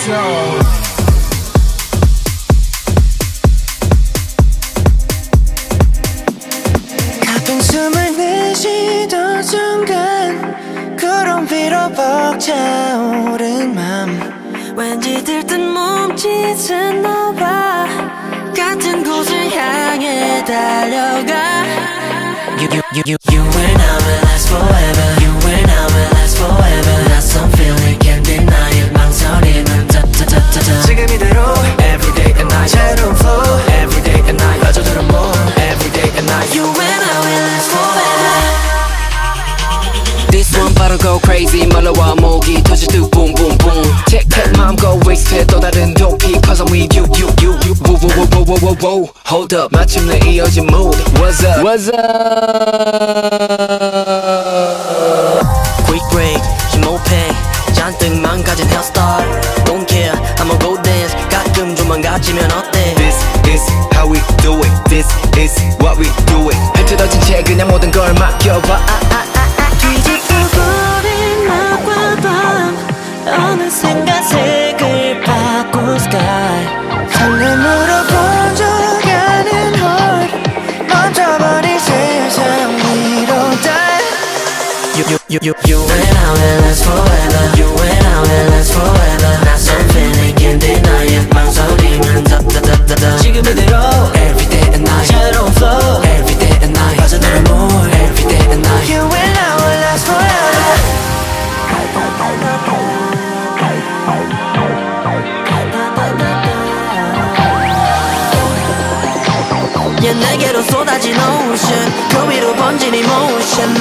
가쁜 숨을 내쉬던 순간 구름 위로 벅차오른 맘 왠지 들뜬 몸짓은 너와 같은 곳을 향해 달려가 You and I will last forever You and I will last forever 낯선 feeling can't deny it 망설임은 다다다다다 지금 이대로 Everyday and night 새로운 flow Everyday and night 빠져들어 more Everyday and night You and I will last forever This one 바로 go crazy 말로와 목이 터질 듯 boom boom boom Tick tick 마음 go wasted 또 다른 도피 Cause I'm with you Woo woo woo woo woo woo Hold up 마침내 이어진 mood What's up What's up Quick break 심호흡해 잔뜩 망가진 hairstyle Don't care I'ma go dance 가끔 좀만 가지면 어때 This is how we do it This is what we do it 펼쳐진 채 그냥 모든 걸 맡겨봐 뒤집어버린 낮과 밤 어느샌가 색을 바꾼 sky 설렘으로 번져가는 heart 멈춰버린 세상 위로 dive You and I will last forever You and I will last forever 낯선 feeling can't deny it 망설임은 다다다다다 지금 이대로 Everyday and night 새로운 flow Everyday and night 빠져들어 more Everyday and night You and I will last forever yeah, 내게로 쏟아진 ocean 그 위로 번진 emotion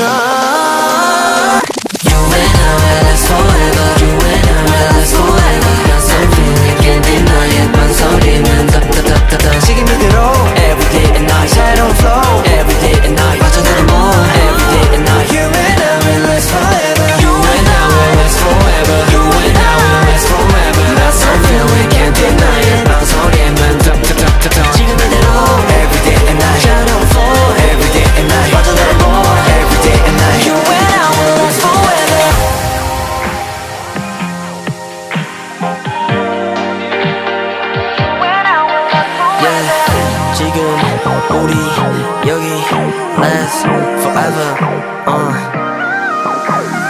You and I will last forever You and I will last forever 낯선 feeling can't deny it 망설임은 다다다다다 지금 이대로 Everyday and night 새로운 flow Everyday and night 빠져들어 more Everyday and night You and I will last forever You and I will last forever You and I will last forever 낯선 feeling can't deny it 망설임은 다다다다다 지금 이대로 Everyday and night 새로운 flow Everyday and night 빠져들어 more Everyday and night You and I will last forever Yeah, 지금 우리 여기 last forever